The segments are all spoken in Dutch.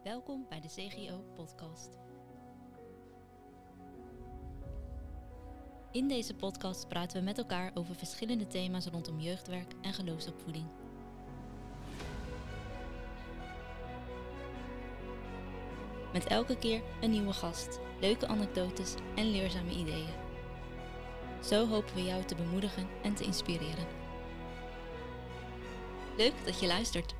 Welkom bij de CGO-podcast. In deze podcast praten we met elkaar over verschillende thema's rondom jeugdwerk en geloofsopvoeding. Met elke keer een nieuwe gast, leuke anekdotes en leerzame ideeën. Zo hopen we jou te bemoedigen en te inspireren. Leuk dat je luistert.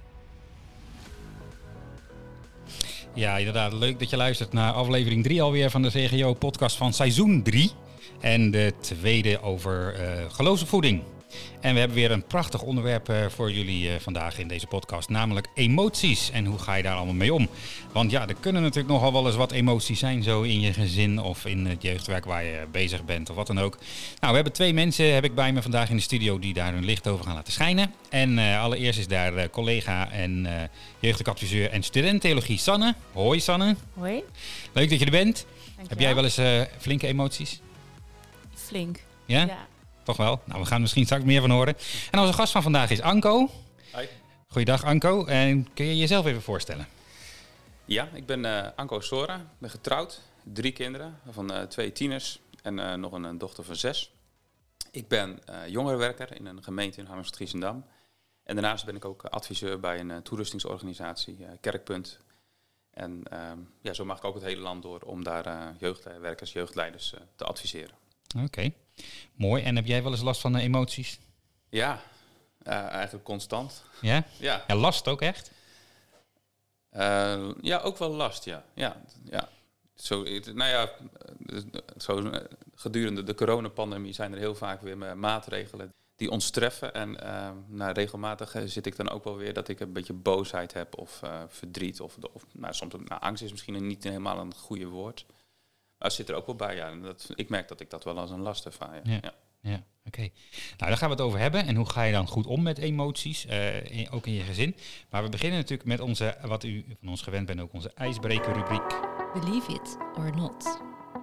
Ja, inderdaad. Leuk dat je luistert naar aflevering 3 alweer van de CGO-podcast van seizoen 3. En de tweede over geloofsopvoeding. En we hebben weer een prachtig onderwerp voor jullie vandaag in deze podcast. Namelijk emoties. En hoe ga je daar allemaal mee om? Want ja, er kunnen natuurlijk nogal wel eens wat emoties zijn. Zo in je gezin of in het jeugdwerk waar je bezig bent of wat dan ook. Nou, we hebben 2 mensen heb ik bij me vandaag in de studio die daar hun licht over gaan laten schijnen. En allereerst is daar collega en jeugdelijk adviseur en student theologie Sanne. Hoi Sanne. Hoi. Leuk dat je er bent. Dankjewel. Heb jij wel eens flinke emoties? Flink. Ja? Ja. Toch wel? Nou, we gaan er misschien straks meer van horen. En onze gast van vandaag is Anko. Hoi. Goeiedag Anko. En kun je jezelf even voorstellen? Ja, ik ben Anko Sora. Ik ben getrouwd. 3 kinderen, van 2 tieners en nog een dochter van 6. Ik ben jongerenwerker in een gemeente in Harmens-Giessendam. En daarnaast ben ik ook adviseur bij een toerustingsorganisatie, Kerkpunt. En zo mag ik ook het hele land door om daar jeugdwerkers, jeugdleiders te adviseren. Oké, mooi. En heb jij wel eens last van emoties? Ja, eigenlijk constant. Ja? Ja. Ja, last ook echt? Ja, ook wel last, ja. Ja. Gedurende de coronapandemie zijn er heel vaak weer maatregelen die ons treffen. En regelmatig zit ik dan ook wel weer dat ik een beetje boosheid heb of verdriet. Of soms angst is misschien niet helemaal een goede woord. Maar het zit er ook wel bij, ja. En ik merk dat ik dat wel als een last ervaar, ja. Ja, oké. Nou, daar gaan we het over hebben. En hoe ga je dan goed om met emoties, ook in je gezin. Maar we beginnen natuurlijk met onze, wat u van ons gewend bent, ook onze ijsbrekerrubriek. Believe it or not.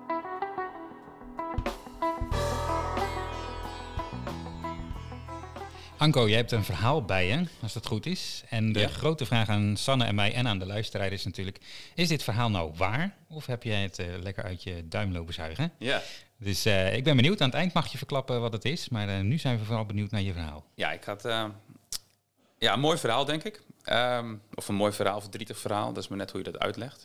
Anko, jij hebt een verhaal bij je, als dat goed is. En de grote vraag aan Sanne en mij en aan de luisteraar is natuurlijk... is dit verhaal nou waar? Of heb jij het lekker uit je duim lopen zuigen? Ja. Dus ik ben benieuwd. Aan het eind mag je verklappen wat het is. Maar nu zijn we vooral benieuwd naar je verhaal. Ja, ik had een mooi verhaal, denk ik. Of een mooi verhaal, of een verdrietig verhaal. Dat is maar net hoe je dat uitlegt.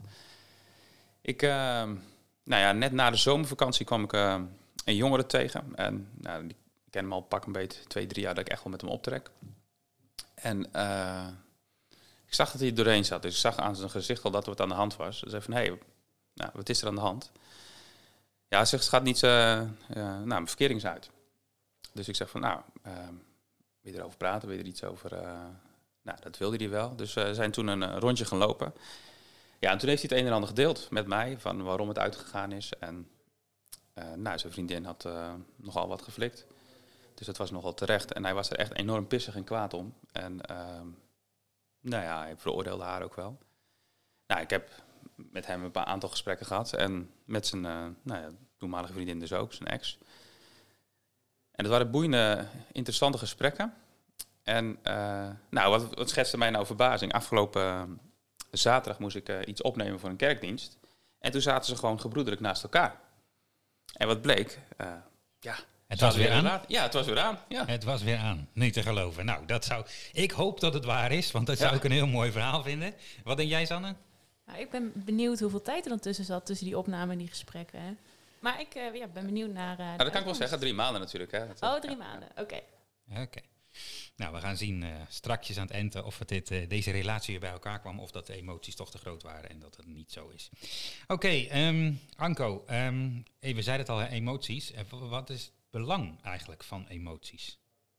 Net na de zomervakantie kwam ik een jongere tegen. En die ken hem al pak een beetje 2-3 jaar dat ik echt wel met hem optrek. En ik zag dat hij er doorheen zat. Dus ik zag aan zijn gezicht al dat er wat aan de hand was. Dus zei van, hé, wat is er aan de hand? Ja, hij zegt, het gaat niet mijn verkering is uit. Dus ik zeg van, wil je erover praten? Wil je er iets over? Dat wilde hij wel. Dus we zijn toen een rondje gaan lopen. Ja, en toen heeft hij het een en ander gedeeld met mij, van waarom het uitgegaan is. En zijn vriendin had nogal wat geflikt. Dus dat was nogal terecht. En hij was er echt enorm pissig en kwaad om. En hij veroordeelde haar ook wel. Nou, ik heb met hem een aantal gesprekken gehad. En met zijn toenmalige vriendin dus ook, zijn ex. En het waren boeiende, interessante gesprekken. En wat schetste mij nou verbazing? Afgelopen zaterdag moest ik iets opnemen voor een kerkdienst. En toen zaten ze gewoon gebroederlijk naast elkaar. En wat bleek? Het was weer aan? Ja, het was weer aan. Ja. Het was weer aan. Niet te geloven. Nou, ik hoop dat het waar is, want dat zou ik een heel mooi verhaal vinden. Wat denk jij, Sanne? Nou, ik ben benieuwd hoeveel tijd er dan tussen zat, tussen die opname en die gesprekken. Hè? Maar ik ben benieuwd naar... dat kan ik wel zeggen, 3 maanden natuurlijk. Hè. 3 maanden, oké. Oké. Nou, we gaan zien strakjes aan het eind of deze relatie weer bij elkaar kwam, of dat de emoties toch te groot waren en dat het niet zo is. Oké, Anko, we zeiden het al, emoties. Wat is het belang eigenlijk van emoties?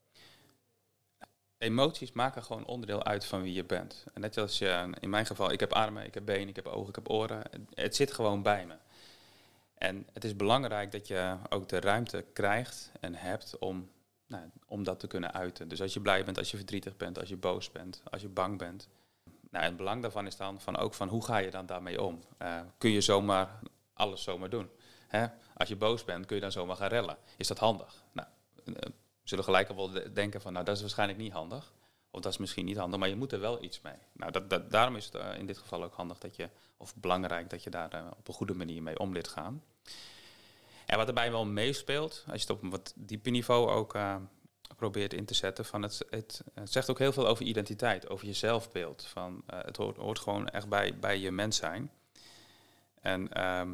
Emoties maken gewoon onderdeel uit van wie je bent. En net als in mijn geval, ik heb armen, ik heb benen, ik heb ogen, ik heb oren. Het zit gewoon bij me. En het is belangrijk dat je ook de ruimte krijgt en hebt om dat te kunnen uiten. Dus als je blij bent, als je verdrietig bent, als je boos bent, als je bang bent. Het belang daarvan is dan van hoe ga je dan daarmee om? Kun je zomaar alles zomaar doen? Hè? Als je boos bent, kun je dan zomaar gaan rellen. Is dat handig? We zullen gelijk al wel denken van, dat is waarschijnlijk niet handig. Of dat is misschien niet handig, maar je moet er wel iets mee. Nou, daarom is het in dit geval ook handig of belangrijk dat je daar op een goede manier mee om leert gaan. En wat erbij wel meespeelt, als je het op een wat dieper niveau ook probeert in te zetten, van het zegt ook heel veel over identiteit, over je zelfbeeld. Van, het hoort gewoon echt bij je mens zijn. En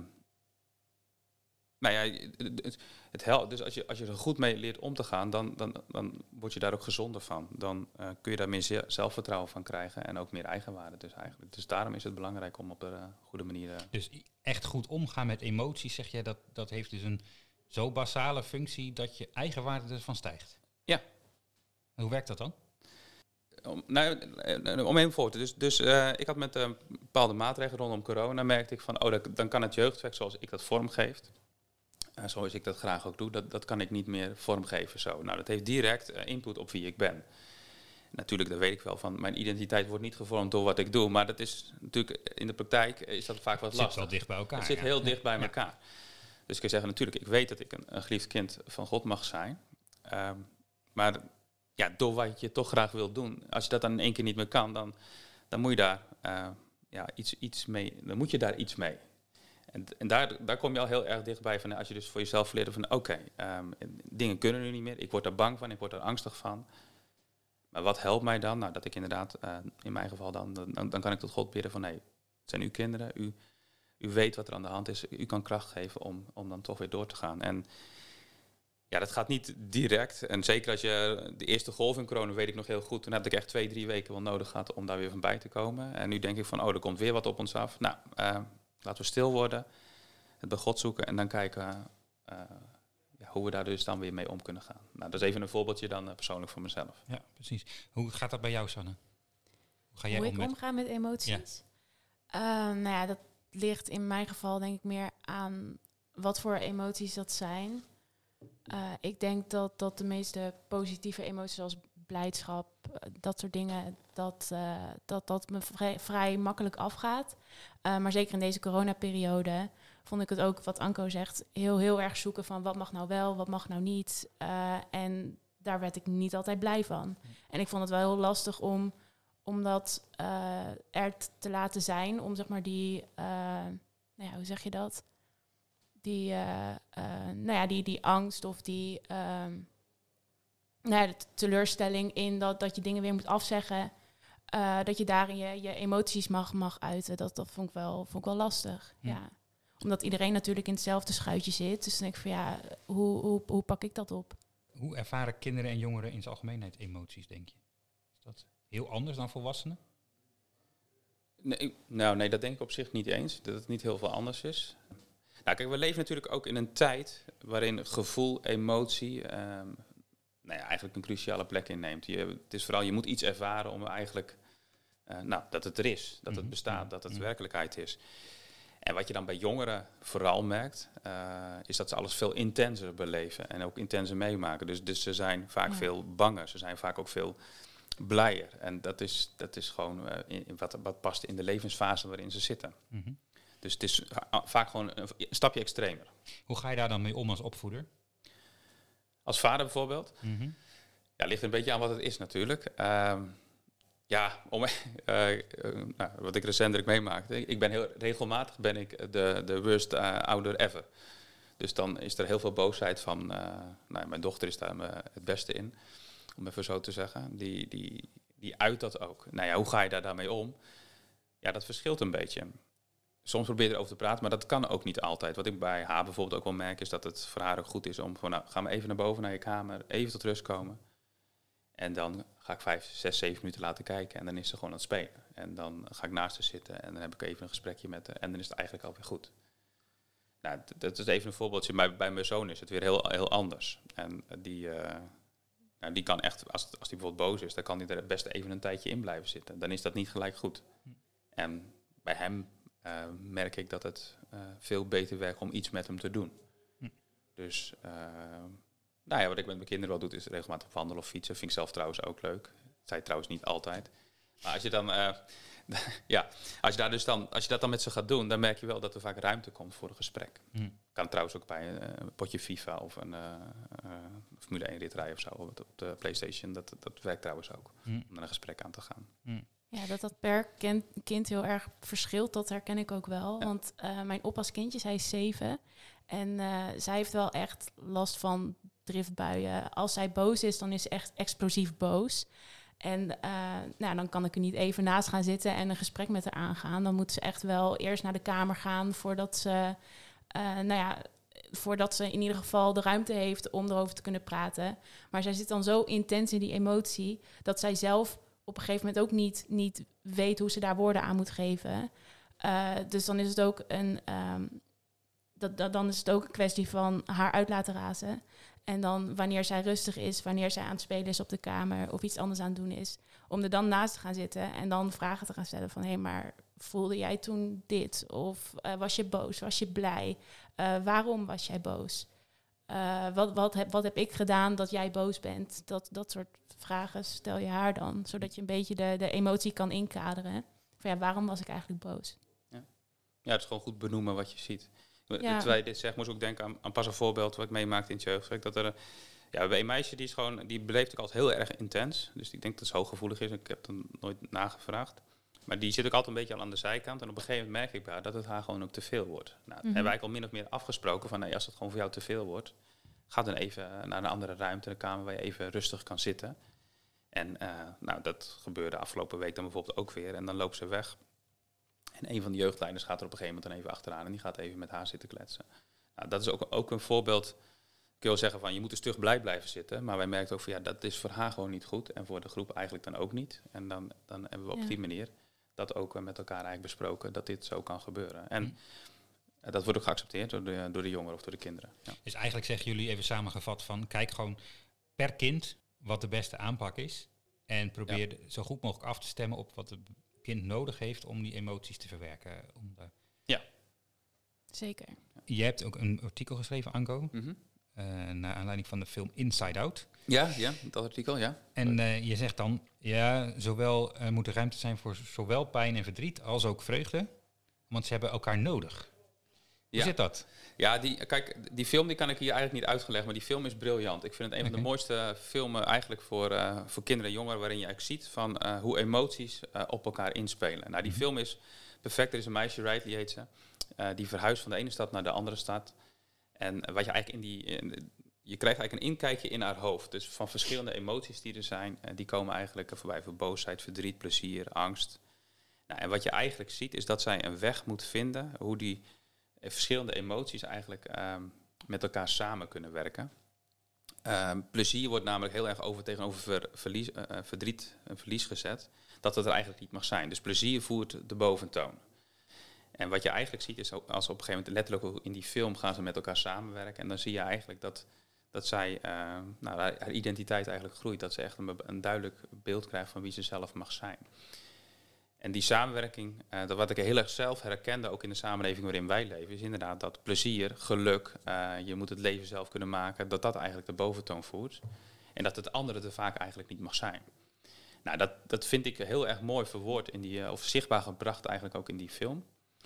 nou ja, het helpt. Dus als je er goed mee leert om te gaan, dan word je daar ook gezonder van. Dan kun je daar meer zelfvertrouwen van krijgen en ook meer eigenwaarde dus eigenlijk. Dus daarom is het belangrijk om op een goede manier... Dus echt goed omgaan met emoties, zeg je, dat heeft dus een zo basale functie dat je eigenwaarde ervan stijgt? Ja. En hoe werkt dat dan? Om even voor te. Dus ik had met bepaalde maatregelen rondom corona, merkte ik van, dan kan het jeugdwerk zoals ik dat vormgeef, zoals ik dat graag ook doe, dat kan ik niet meer vormgeven zo. Nou, dat heeft direct input op wie ik ben. Natuurlijk, dat weet ik wel van, mijn identiteit wordt niet gevormd door wat ik doe, maar dat is natuurlijk, in de praktijk is dat vaak wat lastig. Het zit wel dicht bij elkaar. Het zit heel dicht bij elkaar. Dus ik kan zeggen, natuurlijk, ik weet dat ik een geliefd kind van God mag zijn, maar ja, door wat je toch graag wilt doen, als je dat dan in één keer niet meer kan, dan moet je daar iets mee. Dan moet je daar iets mee. En daar kom je al heel erg dichtbij van, als je dus voor jezelf leert van oké, dingen kunnen nu niet meer. Ik word daar bang van, ik word daar angstig van. Maar wat helpt mij dan? Nou, dat ik inderdaad, in mijn geval dan kan ik tot God bidden van nee, het zijn uw kinderen, u weet wat er aan de hand is, u kan kracht geven om dan toch weer door te gaan. En ja, dat gaat niet direct. En zeker als je de eerste golf in corona, weet ik nog heel goed, toen heb ik echt 2-3 weken wel nodig gehad om daar weer van bij te komen. En nu denk ik van, er komt weer wat op ons af. Nou, laten we stil worden, het bij God zoeken en dan kijken hoe we daar dus dan weer mee om kunnen gaan. Nou, dat is even een voorbeeldje dan persoonlijk voor mezelf. Ja, precies. Hoe gaat dat bij jou, Sanne? Hoe ga jij Hoe ik omga met emoties? Ja. Dat ligt in mijn geval denk ik meer aan wat voor emoties dat zijn. Ik denk dat de meeste positieve emoties zoals blijdschap, dat soort dingen, dat me vrij makkelijk afgaat. Maar zeker in deze coronaperiode vond ik het ook, wat Anko zegt, heel erg zoeken van wat mag nou wel, wat mag nou niet. En daar werd ik niet altijd blij van. En ik vond het wel heel lastig om dat er te laten zijn, om zeg maar die, hoe zeg je dat? Die angst of die de teleurstelling in dat je dingen weer moet afzeggen. Dat je daarin je emoties mag uiten. Dat vond ik wel lastig. Ja. Omdat iedereen natuurlijk in hetzelfde schuitje zit. Dus dan denk ik van hoe pak ik dat op? Hoe ervaren kinderen en jongeren in zijn algemeenheid emoties, denk je? Is dat heel anders dan volwassenen? Nee, dat denk ik op zich niet eens. Dat het niet heel veel anders is. Nou, kijk, we leven natuurlijk ook in een tijd waarin gevoel, emotie, eigenlijk een cruciale plek inneemt. Het is vooral, je moet iets ervaren om eigenlijk, dat het er is, dat het bestaat, dat het werkelijkheid is. En wat je dan bij jongeren vooral merkt, is dat ze alles veel intenser beleven en ook intenser meemaken. Dus ze zijn vaak veel banger, ze zijn vaak ook veel blijer. En dat is gewoon wat past in de levensfase waarin ze zitten. Mm-hmm. Dus het is vaak gewoon een stapje extremer. Hoe ga je daar dan mee om als opvoeder? Als vader bijvoorbeeld? Mm-hmm. Ja, ligt een beetje aan wat het is natuurlijk. Wat ik recentelijk meemaakte. Ik ben heel regelmatig de worst ouder ever. Dus dan is er heel veel boosheid van... mijn dochter is daar het beste in, om even zo te zeggen. Die uit dat ook. Nou ja, hoe ga je daar daarmee om? Ja, dat verschilt een beetje. Soms probeer je erover te praten, maar dat kan ook niet altijd. Wat ik bij haar bijvoorbeeld ook wel merk, is dat het voor haar ook goed is om van, ga maar even naar boven naar je kamer, even tot rust komen. En dan ga ik 5, 6, 7 minuten laten kijken en dan is ze gewoon aan het spelen. En dan ga ik naast haar zitten en dan heb ik even een gesprekje met haar en dan is het eigenlijk alweer goed. Nou, dat is even een voorbeeldje. Bij mijn zoon is het weer heel anders. En die kan echt, als die bijvoorbeeld boos is, dan kan hij er best even een tijdje in blijven zitten. Dan is dat niet gelijk goed. En bij hem merk ik dat het veel beter werkt om iets met hem te doen. Dus wat ik met mijn kinderen wel doe, is regelmatig wandelen of fietsen. Vind ik zelf trouwens ook leuk. Zij trouwens niet altijd. Maar als je dan Ja, als je dat dan met ze gaat doen, dan merk je wel dat er vaak ruimte komt voor een gesprek. Kan trouwens ook bij een potje FIFA of een Formule 1 rit rijden of zo op de PlayStation. Dat werkt trouwens ook, om naar een gesprek aan te gaan. Ja, dat per kind heel erg verschilt, dat herken ik ook wel. Ja. Want mijn oppaaskindje, zij is 7. En zij heeft wel echt last van driftbuien. Als zij boos is, dan is ze echt explosief boos. En dan kan ik er niet even naast gaan zitten en een gesprek met haar aangaan. Dan moet ze echt wel eerst naar de kamer gaan voordat ze in ieder geval de ruimte heeft om erover te kunnen praten. Maar zij zit dan zo intens in die emotie dat zij zelf op een gegeven moment ook niet weet hoe ze daar woorden aan moet geven. Dus dan is het ook dan is het ook een kwestie van haar uit laten razen. En dan wanneer zij rustig is, wanneer zij aan het spelen is op de kamer of iets anders aan het doen is, om er dan naast te gaan zitten en dan vragen te gaan stellen van hé, maar voelde jij toen dit? Of was je boos? Was je blij? Waarom was jij boos? Wat heb ik gedaan dat jij boos bent? Dat soort vragen stel je haar dan, zodat je een beetje de emotie kan inkaderen. Van ja, waarom was ik eigenlijk boos? Ja, het is gewoon goed benoemen wat je ziet. Ja. Terwijl je dit zegt, moest ik ook denken aan pas een voorbeeld wat ik meemaakte in het jeugdwerk. Dat er bij een meisje die beleeft ik altijd heel erg intens. Dus ik denk dat ze hooggevoelig is. Ik heb dan nooit nagevraagd. Maar die zit ook altijd een beetje al aan de zijkant. En op een gegeven moment merk ik bij haar dat het haar gewoon ook te veel wordt. Nou, hebben wij al min of meer afgesproken van nee, als het gewoon voor jou te veel wordt, ga dan even naar een andere ruimte, een kamer waar je even rustig kan zitten. En dat gebeurde afgelopen week dan bijvoorbeeld ook weer. En dan loopt ze weg. En een van de jeugdleiders gaat er op een gegeven moment dan even achteraan en die gaat even met haar zitten kletsen. Nou, dat is ook een voorbeeld. Ik wil wel zeggen van je moet een stug blij blijven zitten. Maar wij merken ook van dat is voor haar gewoon niet goed. En voor de groep eigenlijk dan ook niet. En dan hebben we op die manier dat ook met elkaar eigenlijk besproken dat dit zo kan gebeuren. En dat wordt ook geaccepteerd door de jongeren of door de kinderen. Ja. Dus eigenlijk zeggen jullie even samengevat van kijk gewoon per kind wat de beste aanpak is. En probeer zo goed mogelijk af te stemmen op wat het kind nodig heeft om die emoties te verwerken. Ja. Zeker. Je hebt ook een artikel geschreven, Anko. Naar aanleiding van de film Inside Out. Ja, dat artikel, ja. En je zegt dan, zowel moet er ruimte zijn voor zowel pijn en verdriet als ook vreugde. Want ze hebben elkaar nodig. Hoe zit dat? Ja, die film die kan ik hier eigenlijk niet uitgelegd, maar die film is briljant. Ik vind het een van de mooiste filmen eigenlijk voor kinderen en jongeren, waarin je eigenlijk ziet van hoe emoties op elkaar inspelen. Nou, die film is perfect. Er is een meisje, Riley heet ze, die verhuist van de ene stad naar de andere stad. En wat je eigenlijk je krijgt eigenlijk een inkijkje in haar hoofd. Dus van verschillende emoties die er zijn, die komen eigenlijk voorbij. Voor boosheid, verdriet, plezier, angst. Nou, en wat je eigenlijk ziet is dat zij een weg moet vinden hoe die verschillende emoties eigenlijk met elkaar samen kunnen werken. Plezier wordt namelijk heel erg tegenover verdriet en verlies gezet. Dat het er eigenlijk niet mag zijn. Dus plezier voert de boventoon. En wat je eigenlijk ziet is, als op een gegeven moment letterlijk in die film gaan ze met elkaar samenwerken. En dan zie je eigenlijk dat zij haar identiteit eigenlijk groeit. Dat ze echt een duidelijk beeld krijgt van wie ze zelf mag zijn. En die samenwerking, wat ik heel erg zelf herkende, ook in de samenleving waarin wij leven, is inderdaad dat plezier, geluk, je moet het leven zelf kunnen maken, dat eigenlijk de boventoon voert. En dat het andere er vaak eigenlijk niet mag zijn. Nou, dat vind ik heel erg mooi verwoord of zichtbaar gebracht eigenlijk ook in die film.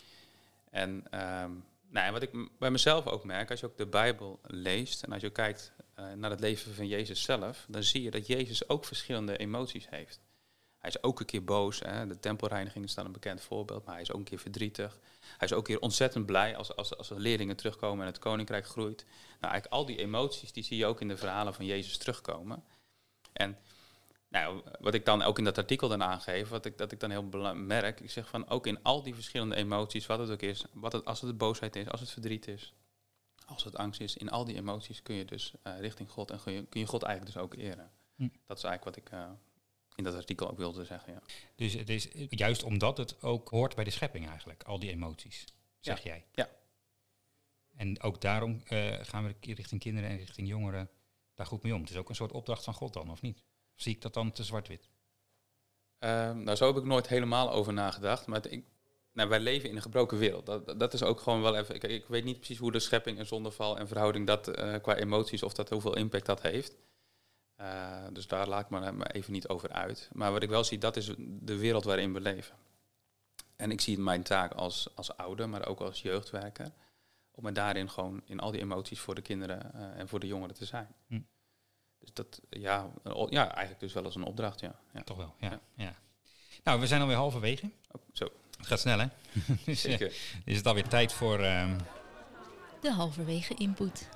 En wat ik bij mezelf ook merk, als je ook de Bijbel leest en als je kijkt naar het leven van Jezus zelf, dan zie je dat Jezus ook verschillende emoties heeft. Hij is ook een keer boos. De tempelreiniging is dan een bekend voorbeeld. Maar hij is ook een keer verdrietig. Hij is ook een keer ontzettend blij als de leerlingen terugkomen en het koninkrijk groeit. Nou, eigenlijk al die emoties die zie je ook in de verhalen van Jezus terugkomen. En wat ik dan ook in dat artikel dan aangeef, dat ik dan heel merk. Ik zeg van ook in al die verschillende emoties, wat het ook is. Als het boosheid is, als het verdriet is, als het angst is. In al die emoties kun je dus richting God en kun je God eigenlijk dus ook eren. Dat is eigenlijk wat ik in dat artikel ook wilde zeggen, ja. Dus het is juist omdat het ook hoort bij de schepping eigenlijk, al die emoties, zeg jij. Ja. En ook daarom gaan we richting kinderen en richting jongeren daar goed mee om. Het is ook een soort opdracht van God dan, of niet? Of zie ik dat dan te zwart-wit? Zo heb ik nooit helemaal over nagedacht. Maar wij leven in een gebroken wereld. Dat is ook gewoon wel even. Ik weet niet precies hoe de schepping en zondeval en verhouding dat qua emoties, of dat hoeveel impact dat heeft. Dus daar laat ik me even niet over uit. Maar wat ik wel zie, dat is de wereld waarin we leven. En ik zie mijn taak als ouder, maar ook als jeugdwerker, om er daarin gewoon in al die emoties voor de kinderen en voor de jongeren te zijn. Dus dat, eigenlijk dus wel als een opdracht, ja. Toch wel, ja. Nou, we zijn alweer halverwege. Oh, zo. Het gaat snel, hè? Dus Zeker. is het alweer tijd voor... De halverwege input.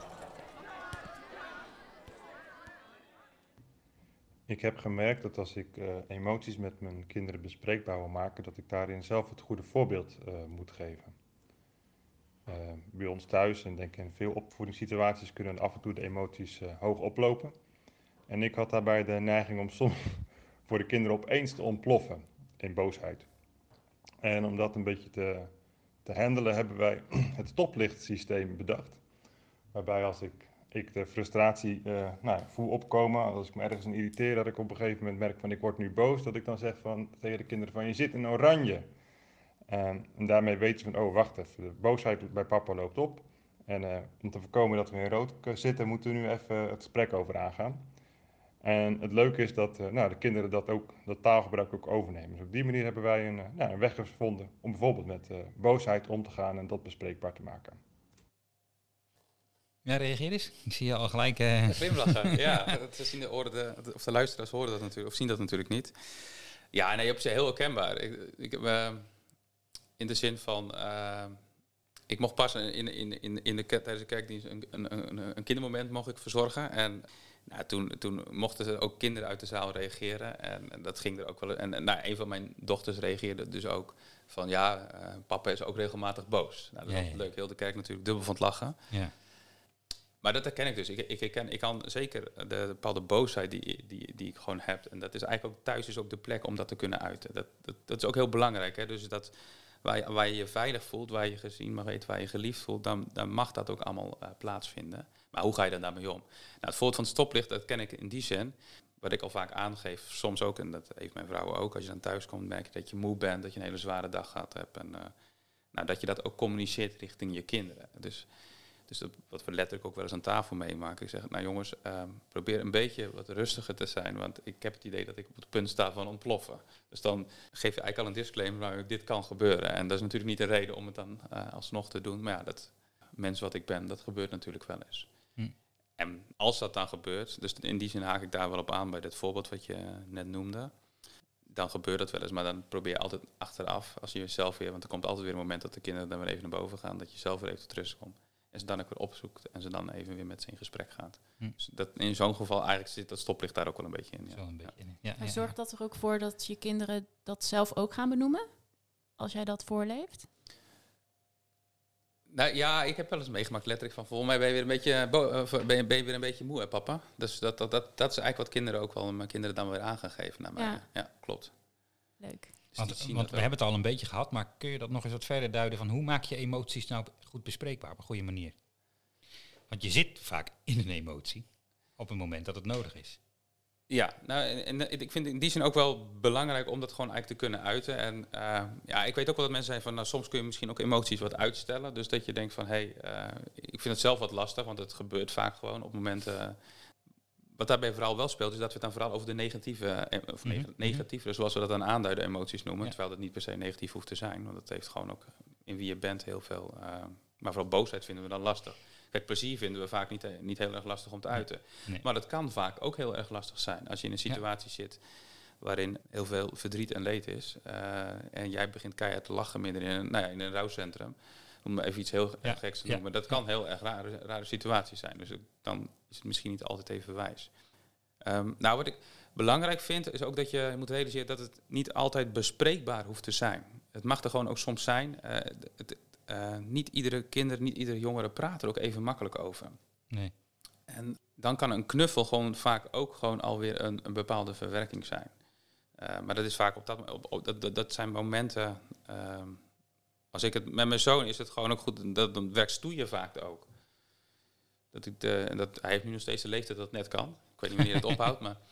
Ik heb gemerkt dat als ik emoties met mijn kinderen bespreekbaar wil maken, dat ik daarin zelf het goede voorbeeld moet geven. Bij ons thuis, en denk in veel opvoedingssituaties, kunnen af en toe de emoties hoog oplopen. En ik had daarbij de neiging om soms voor de kinderen opeens te ontploffen in boosheid. En om dat een beetje te handelen hebben wij het stoplichtsysteem bedacht. Waarbij als ik de frustratie voel opkomen, als ik me ergens aan irriteer, dat ik op een gegeven moment merk van ik word nu boos, dat ik dan zeg tegen de kinderen van je zit in oranje. En daarmee weten ze van, oh wacht even, de boosheid bij papa loopt op. En om te voorkomen dat we in rood zitten, moeten we nu even het gesprek over aangaan. En het leuke is dat de kinderen dat taalgebruik ook overnemen. Dus op die manier hebben wij een weg gevonden om bijvoorbeeld met boosheid om te gaan en dat bespreekbaar te maken. Ja, reageer eens. Ik zie je al gelijk... Glimlachen, ja. De luisteraars horen dat natuurlijk, of zien dat natuurlijk niet. Ja, nee, op zich heel herkenbaar. Ik heb in de zin van... ik mocht pas tijdens de kerkdienst een kindermoment mocht ik verzorgen. En toen mochten er ook kinderen uit de zaal reageren. En dat ging er ook wel... En een van mijn dochters reageerde dus ook van... papa is ook regelmatig boos. Nou, dat is leuk. Heel de kerk natuurlijk dubbel van het lachen. Ja. Maar dat herken ik dus. Ik kan zeker de bepaalde boosheid die ik gewoon heb. En dat is eigenlijk ook thuis is ook de plek om dat te kunnen uiten. Dat is ook heel belangrijk. Hè? Dus dat waar je je veilig voelt, waar je gezien mag weten, waar je geliefd voelt, dan mag dat ook allemaal plaatsvinden. Maar hoe ga je dan daarmee om? Nou, het voorbeeld van het stoplicht, dat ken ik in die zin. Wat ik al vaak aangeef, soms ook, en dat heeft mijn vrouw ook. Als je dan thuis komt, merk je dat je moe bent, dat je een hele zware dag gehad hebt. En dat je dat ook communiceert richting je kinderen. Dus wat we letterlijk ook wel eens aan tafel meemaken. Ik zeg, nou jongens, probeer een beetje wat rustiger te zijn. Want ik heb het idee dat ik op het punt sta van ontploffen. Dus dan geef je eigenlijk al een disclaimer, nou, dit kan gebeuren. En dat is natuurlijk niet de reden om het dan alsnog te doen. Maar ja, dat mens wat ik ben, dat gebeurt natuurlijk wel eens. En als dat dan gebeurt, dus in die zin haak ik daar wel op aan bij dit voorbeeld wat je net noemde. Dan gebeurt dat wel eens, maar dan probeer je altijd achteraf, als je jezelf weer, want er komt altijd weer een moment dat de kinderen dan weer even naar boven gaan, dat je zelf weer even tot rust komt. En ze dan ook weer opzoekt en ze dan even weer met ze in gesprek gaat. Dus dat, in zo'n geval eigenlijk zit dat stoplicht daar ook wel een beetje in. Ja. Zo een beetje in. Ja, en zorgt dat er ook voor dat je kinderen dat zelf ook gaan benoemen? Als jij dat voorleeft? Nou ja, ik heb wel eens meegemaakt letterlijk van, volgens mij ben je weer een beetje moe, hè, papa? Dus dat is eigenlijk wat kinderen ook wel, mijn kinderen dan weer aan gaan geven naar mij. Ja, klopt. Leuk. Dus want we hebben het al een beetje gehad, maar kun je dat nog eens wat verder duiden van hoe maak je emoties nou goed bespreekbaar op een goede manier? Want je zit vaak in een emotie op het moment dat het nodig is. Ja, nou, en ik vind in die zin ook wel belangrijk om dat gewoon eigenlijk te kunnen uiten. En ik weet ook wel dat mensen zijn van, nou, soms kun je misschien ook emoties wat uitstellen. Dus dat je denkt van, ik vind het zelf wat lastig, want het gebeurt vaak gewoon op momenten. Wat daarbij vooral wel speelt, is dat we het dan vooral over de negatieve, zoals we dat dan aanduiden, emoties noemen. Ja. Terwijl dat niet per se negatief hoeft te zijn, want dat heeft gewoon ook in wie je bent heel veel. Maar vooral boosheid vinden we dan lastig. Kijk, plezier vinden we vaak niet heel erg lastig om te uiten. Nee. Maar dat kan vaak ook heel erg lastig zijn. Als je in een situatie zit waarin heel veel verdriet en leed is. En jij begint keihard te lachen midden in een rouwcentrum. Om even iets heel geks te noemen. Dat kan heel erg rare situaties zijn. Dus dan is het misschien niet altijd even wijs. Wat ik belangrijk vind, is ook dat je moet realiseren dat het niet altijd bespreekbaar hoeft te zijn. Het mag er gewoon ook soms zijn. Niet iedere kinder, niet iedere jongere praat er ook even makkelijk over. Nee. En dan kan een knuffel gewoon vaak ook gewoon alweer een bepaalde verwerking zijn. Maar dat is vaak dat zijn momenten. Als ik het met mijn zoon is het gewoon ook goed. Dan werkt stoeien vaak ook. Hij heeft nu nog steeds de leeftijd dat het net kan. Ik weet niet wanneer het ophoudt, maar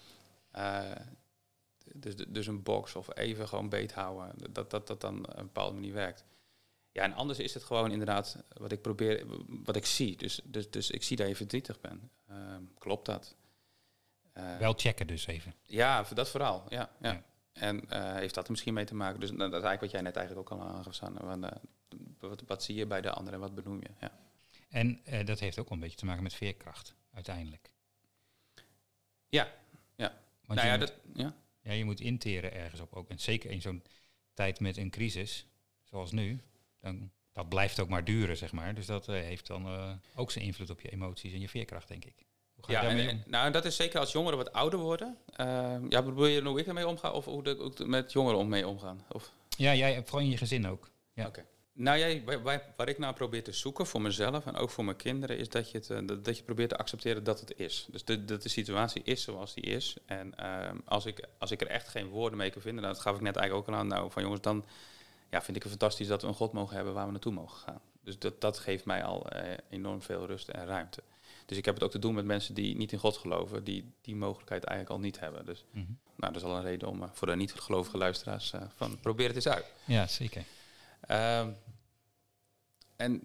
dus een box of even gewoon beet houden. Dat dan op een bepaalde manier werkt. Ja, en anders is het gewoon inderdaad wat ik zie. Dus ik zie dat je verdrietig bent. Klopt dat? Wel checken dus even. Ja, dat vooral. Ja. En heeft dat er misschien mee te maken? Dus dat is eigenlijk wat jij net eigenlijk ook al aangaf, Sanne. Wat zie je bij de ander en wat benoem je? Ja. En dat heeft ook wel een beetje te maken met veerkracht, uiteindelijk. Ja. Want Nou je je moet interen ergens op ook. En zeker in zo'n tijd met een crisis, zoals nu, dat blijft ook maar duren, zeg maar. Dus dat heeft dan ook zijn invloed op je emoties en je veerkracht, denk ik. Hoe ga je daarmee om? Nou, dat is zeker als jongeren wat ouder worden. Probeer je hoe ik ermee omga of hoe ik met jongeren mee omgaan? Of? Ja, jij vooral in je gezin ook. Ja. Oké. Nou, waar ik naar probeer te zoeken voor mezelf en ook voor mijn kinderen, is dat je probeert te accepteren dat het is. Dus dat de situatie is zoals die is. En als ik er echt geen woorden mee kan vinden, dat gaf ik net eigenlijk ook al aan, nou van jongens, dan vind ik het fantastisch dat we een God mogen hebben waar we naartoe mogen gaan. Dus dat geeft mij al enorm veel rust en ruimte. Dus ik heb het ook te doen met mensen die niet in God geloven, die mogelijkheid eigenlijk al niet hebben. Dus dat is al een reden om voor de niet-gelovige luisteraars van probeer het eens uit. Ja, zeker. En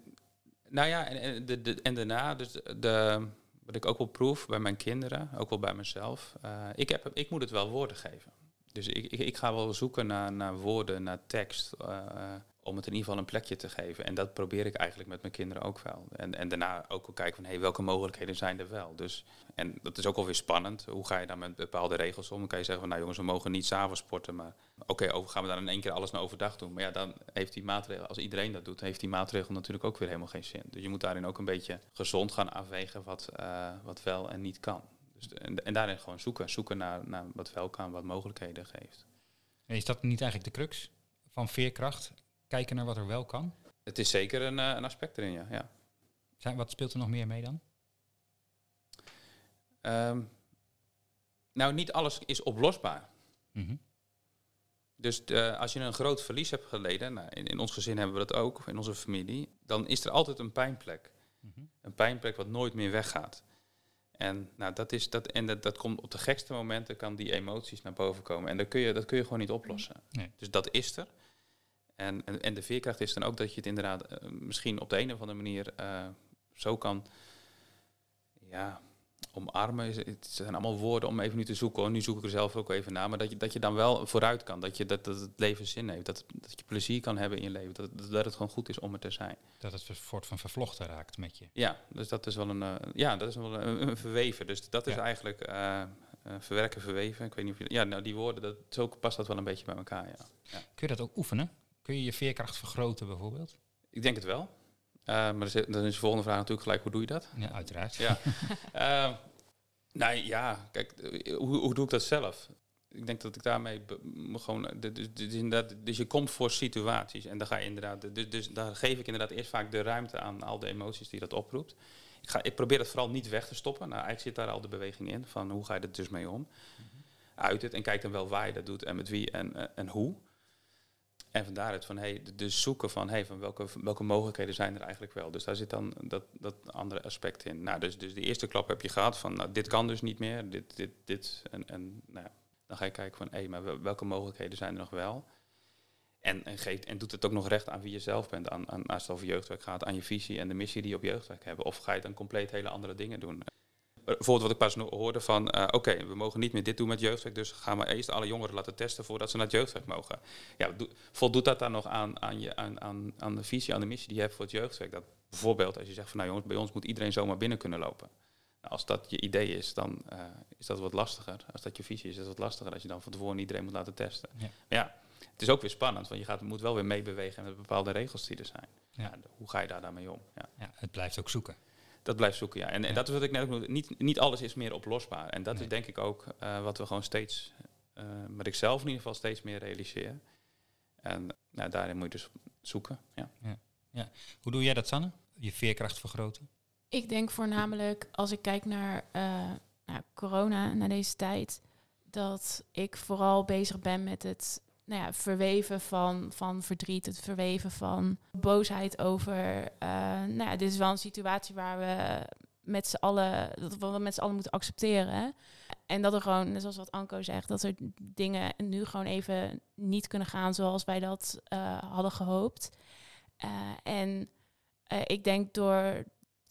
daarna, dus wat ik ook wel proef bij mijn kinderen, ook wel bij mezelf, ik moet het wel woorden geven. Dus ik ga wel zoeken naar woorden, naar tekst, om het in ieder geval een plekje te geven. En dat probeer ik eigenlijk met mijn kinderen ook wel. En daarna ook wel kijken van, welke mogelijkheden zijn er wel? Dus, en dat is ook alweer spannend. Hoe ga je dan met bepaalde regels om? Dan kan je zeggen van, nou jongens, we mogen niet 's avonds sporten. Maar gaan we dan in één keer alles naar overdag doen? Maar ja, dan heeft die maatregel, als iedereen dat doet, heeft die maatregel natuurlijk ook weer helemaal geen zin. Dus je moet daarin ook een beetje gezond gaan afwegen wat wel en niet kan. Dus en daarin gewoon zoeken naar wat wel kan, wat mogelijkheden geeft. En is dat niet eigenlijk de crux van veerkracht? Kijken naar wat er wel kan? Het is zeker een aspect erin, ja. Wat speelt er nog meer mee dan? Niet alles is oplosbaar. Mm-hmm. Dus als je een groot verlies hebt geleden, in ons gezin hebben we dat ook, in onze familie, dan is er altijd een pijnplek. Mm-hmm. Een pijnplek wat nooit meer weggaat. En dat komt op de gekste momenten, kan die emoties naar boven komen. En dat kun je gewoon niet oplossen. Nee. Dus dat is er. En de veerkracht is dan ook dat je het inderdaad misschien op de een of andere manier zo kan omarmen. Het zijn allemaal woorden om even nu te zoeken. Hoor. Nu zoek ik er zelf ook even naar. Maar dat je dan wel vooruit kan. Dat het leven zin heeft. Dat je plezier kan hebben in je leven. Dat het gewoon goed is om er te zijn. Dat het soort van vervlochten raakt met je. Ja, dus dat is wel een verweven. Dus dat is eigenlijk verwerken, verweven. Ik weet niet of je... die woorden, zo past dat wel een beetje bij elkaar, ja. Kun je dat ook oefenen? Kun je je veerkracht vergroten bijvoorbeeld? Ik denk het wel. Maar dan is de volgende vraag natuurlijk gelijk, hoe doe je dat? Ja, uiteraard. Ja. Kijk, hoe doe ik dat zelf? Ik denk dat ik daarmee dus je komt voor situaties en dan ga je inderdaad, dus daar geef ik inderdaad eerst vaak de ruimte aan al de emoties die dat oproept. Ik probeer dat vooral niet weg te stoppen. Nou, eigenlijk zit daar al de beweging in van hoe ga je er dus mee om? Uit het en kijk dan wel waar je dat doet en met wie en hoe. En van daaruit van, dus zoeken van welke mogelijkheden zijn er eigenlijk wel. Dus daar zit dan dat andere aspect in. Nou, dus de eerste klap heb je gehad van, dit kan dus niet meer, dit. En dan ga je kijken van, maar welke mogelijkheden zijn er nog wel? En doet het ook nog recht aan wie je zelf bent, als het over jeugdwerk gaat, aan je visie en de missie die je op jeugdwerk hebt. Of ga je dan compleet hele andere dingen doen? Bijvoorbeeld wat ik pas hoorde van, we mogen niet meer dit doen met jeugdwerk, dus gaan we eerst alle jongeren laten testen voordat ze naar het jeugdwerk mogen. Ja, voldoet dat dan nog aan de visie, aan de missie die je hebt voor het jeugdwerk? Dat bijvoorbeeld als je zegt van, nou jongens, bij ons moet iedereen zomaar binnen kunnen lopen. Nou, als dat je idee is, dan is dat wat lastiger. Als dat je visie is het wat lastiger als je dan van tevoren iedereen moet laten testen. Ja. Maar ja, het is ook weer spannend, want je moet wel weer meebewegen met bepaalde regels die er zijn. Ja. Ja, hoe ga je daar dan mee om? Ja, het blijft ook zoeken. Dat blijft zoeken, ja. En dat is wat ik net ook noemde. Niet alles is meer oplosbaar. En dat is denk ik ook wat we gewoon steeds, wat ik zelf in ieder geval steeds meer realiseer. En daarin moet je dus zoeken, ja. Hoe doe jij dat, Sanne? Je veerkracht vergroten? Ik denk voornamelijk, als ik kijk naar corona, naar deze tijd, dat ik vooral bezig ben met het verweven van verdriet, het verweven van boosheid over, dit is wel een situatie waar we met z'n allen moeten accepteren. Hè? En dat er gewoon, net zoals wat Anko zegt, dat er dingen nu gewoon even niet kunnen gaan zoals wij dat hadden gehoopt. Ik denk door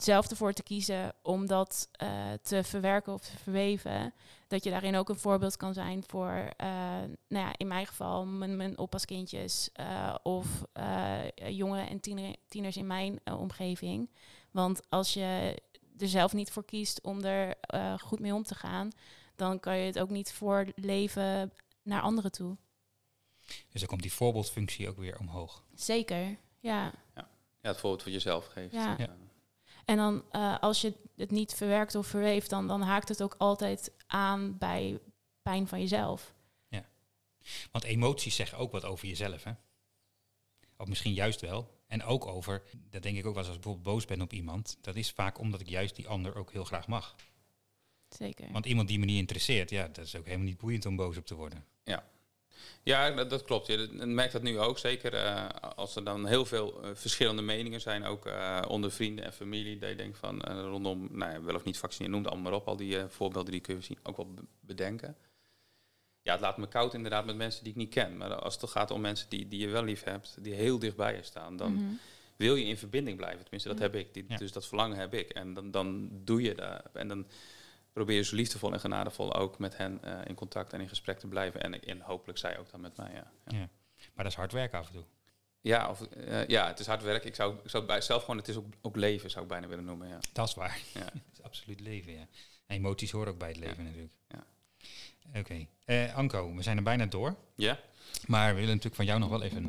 zelf ervoor te kiezen om dat te verwerken of te verweven, dat je daarin ook een voorbeeld kan zijn voor, in mijn geval, mijn oppaskindjes of jongeren en tieners in mijn omgeving. Want als je er zelf niet voor kiest om er goed mee om te gaan, dan kan je het ook niet voorleven naar anderen toe. Dus dan komt die voorbeeldfunctie ook weer omhoog. Zeker, ja. Ja, het voorbeeld voor jezelf geeft. Ja. Ja. En dan als je het niet verwerkt of verweeft, dan haakt het ook altijd aan bij pijn van jezelf. Ja. Want emoties zeggen ook wat over jezelf, hè? Of misschien juist wel. En ook over, dat denk ik ook wel als ik bijvoorbeeld boos ben op iemand. Dat is vaak omdat ik juist die ander ook heel graag mag. Zeker. Want iemand die me niet interesseert, ja, dat is ook helemaal niet boeiend om boos op te worden. Ja, dat klopt. Je merkt dat nu ook. Zeker als er dan heel veel verschillende meningen zijn. Ook onder vrienden en familie. Dat je denkt van rondom wel of niet vaccineren. Noem het allemaal maar op. Al die voorbeelden die kun je zien, ook wel bedenken. Ja, het laat me koud inderdaad met mensen die ik niet ken. Maar als het gaat om mensen die je wel lief hebt. Die heel dichtbij je staan. Dan wil je in verbinding blijven. Tenminste, dat heb ik. Dus dat verlangen heb ik. En dan doe je dat. En dan probeer je zo liefdevol en genadevol ook met hen in contact en in gesprek te blijven. En hopelijk zij ook dan met mij, ja. Ja. Maar dat is hard werken af en toe. Ja, het is hard werk. Ik zou bij zelf gewoon, het is ook leven, zou ik bijna willen noemen, ja. Dat is waar. Ja. Het is absoluut leven, ja. En emoties horen ook bij het leven natuurlijk. Ja. Oké. Anko, we zijn er bijna door. Ja? Maar we willen natuurlijk van jou nog wel even...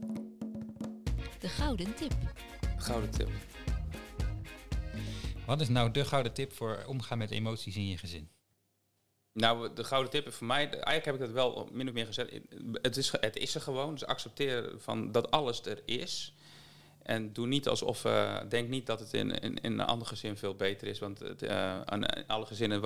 De gouden tip. Gouden tip. Wat is nou de gouden tip voor omgaan met emoties in je gezin? Nou, de gouden tip is voor mij, eigenlijk heb ik dat wel min of meer gezegd. Het is er gewoon, dus accepteer van dat alles er is. En doe niet alsof, denk niet dat het in een ander gezin veel beter is. Want aan alle gezinnen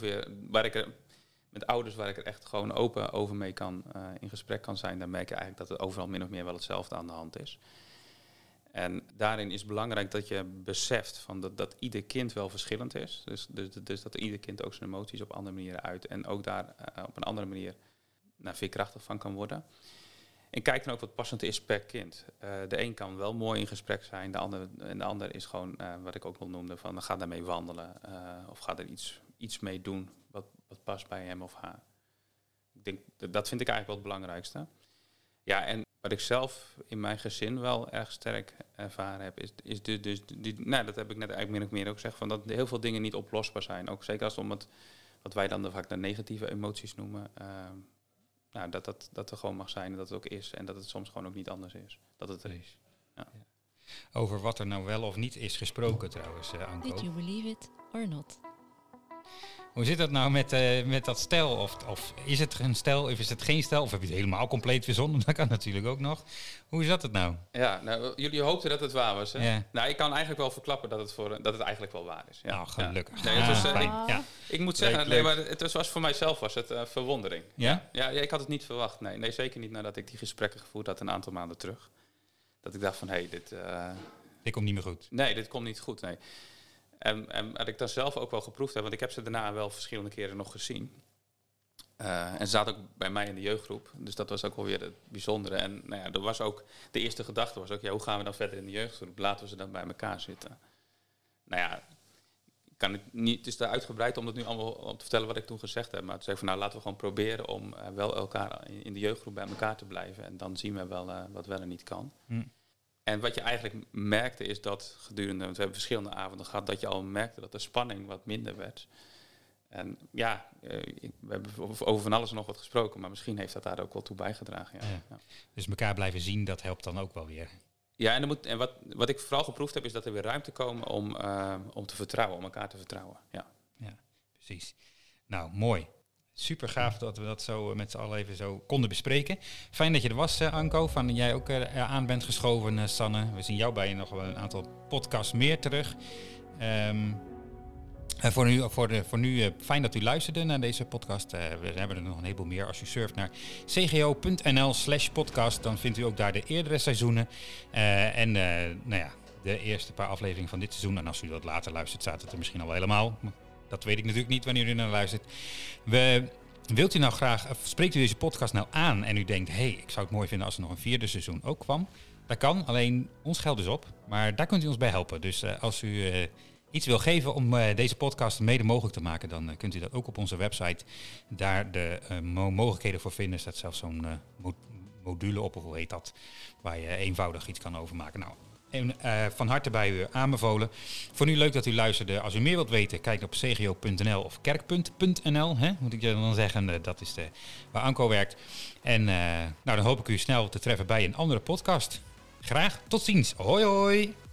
met ouders waar ik er echt gewoon open over mee kan, in gesprek kan zijn, dan merk je eigenlijk dat het overal min of meer wel hetzelfde aan de hand is. En daarin is het belangrijk dat je beseft van dat ieder kind wel verschillend is. Dus dat ieder kind ook zijn emoties op andere manieren uit. En ook daar op een andere manier veerkrachtig van kan worden. En kijk dan ook wat passend is per kind. De een kan wel mooi in gesprek zijn. De ander is gewoon, wat ik ook al noemde, van ga daarmee wandelen. Of ga er iets mee doen wat past bij hem of haar. Ik denk, dat vind ik eigenlijk wel het belangrijkste. Ja, en wat ik zelf in mijn gezin wel erg sterk ervaren heb, is dat heb ik net eigenlijk min of meer ook gezegd, van dat heel veel dingen niet oplosbaar zijn. Ook zeker als het om wat wij dan vaak de negatieve emoties noemen, dat er gewoon mag zijn en dat het ook is. En dat het soms gewoon ook niet anders is. Dat het er is. Ja. Over wat er nou wel of niet is gesproken trouwens, Anko. Did you believe it or not? Hoe zit dat nou met dat stel? Of is het een stel of is het geen stel? Of heb je het helemaal compleet verzonnen? Dat kan natuurlijk ook nog. Hoe zat het nou? Ja, nou, jullie hoopten dat het waar was, hè? Ja. Nou, ik kan eigenlijk wel verklappen dat het eigenlijk wel waar is. Ja. Nou, gelukkig. Ja. Nee, het was, fijn. Ja. Ik moet zeggen, Leuk. maar het was voor mijzelf verwondering. Ja? Ja, ik had het niet verwacht. Nee, zeker niet nadat ik die gesprekken gevoerd had een aantal maanden terug. Dat ik dacht van, Dit komt niet meer goed. Nee, dit komt niet goed, nee. En wat ik dan zelf ook wel geproefd heb, want ik heb ze daarna wel verschillende keren nog gezien. En ze zaten ook bij mij in de jeugdgroep. Dus dat was ook wel weer het bijzondere. En er was ook, de eerste gedachte was ook, hoe gaan we dan verder in de jeugdgroep? Laten we ze dan bij elkaar zitten. Het is te uitgebreid om het nu allemaal op te vertellen wat ik toen gezegd heb. Maar toen zei ik van, laten we gewoon proberen om wel elkaar in de jeugdgroep bij elkaar te blijven. En dan zien we wel wat wel en niet kan. En wat je eigenlijk merkte is dat gedurende, want we hebben verschillende avonden gehad, dat je al merkte dat de spanning wat minder werd. En we hebben over van alles nog wat gesproken, maar misschien heeft dat daar ook wel toe bijgedragen. Ja. Ja. Ja. Dus elkaar blijven zien, dat helpt dan ook wel weer. Ja, en wat ik vooral geproefd heb, is dat er weer ruimte komen om te vertrouwen, om elkaar te vertrouwen. Ja. Ja, precies. Nou, mooi. Super gaaf dat we dat zo met z'n allen even zo konden bespreken. Fijn dat je er was, Anko. Van dat jij ook aan bent geschoven, Sanne. We zien jou bij nog wel een aantal podcasts meer terug. Voor nu fijn dat u luisterde naar deze podcast. We hebben er nog een heleboel meer. Als u surft naar cgo.nl/podcast, dan vindt u ook daar de eerdere seizoenen. De eerste paar afleveringen van dit seizoen. En als u dat later luistert, staat het er misschien al wel helemaal. Dat weet ik natuurlijk niet wanneer u naar luistert. Wilt u nou graag, spreekt u deze podcast nou aan en u denkt, ik zou het mooi vinden als er nog een 4e seizoen ook kwam. Dat kan, alleen ons geld is op. Maar daar kunt u ons bij helpen. Dus als u iets wil geven om deze podcast mede mogelijk te maken, dan kunt u dat ook op onze website daar de mogelijkheden voor vinden. Er staat zelfs zo'n module op, of hoe heet dat, waar je eenvoudig iets kan overmaken. Nou, van harte bij u aanbevolen. Voor nu leuk dat u luisterde. Als u meer wilt weten, kijk op cgo.nl of kerkpunt.nl. Moet ik je dan zeggen, dat is waar Anko werkt. En dan hoop ik u snel te treffen bij een andere podcast. Graag tot ziens. Hoi hoi!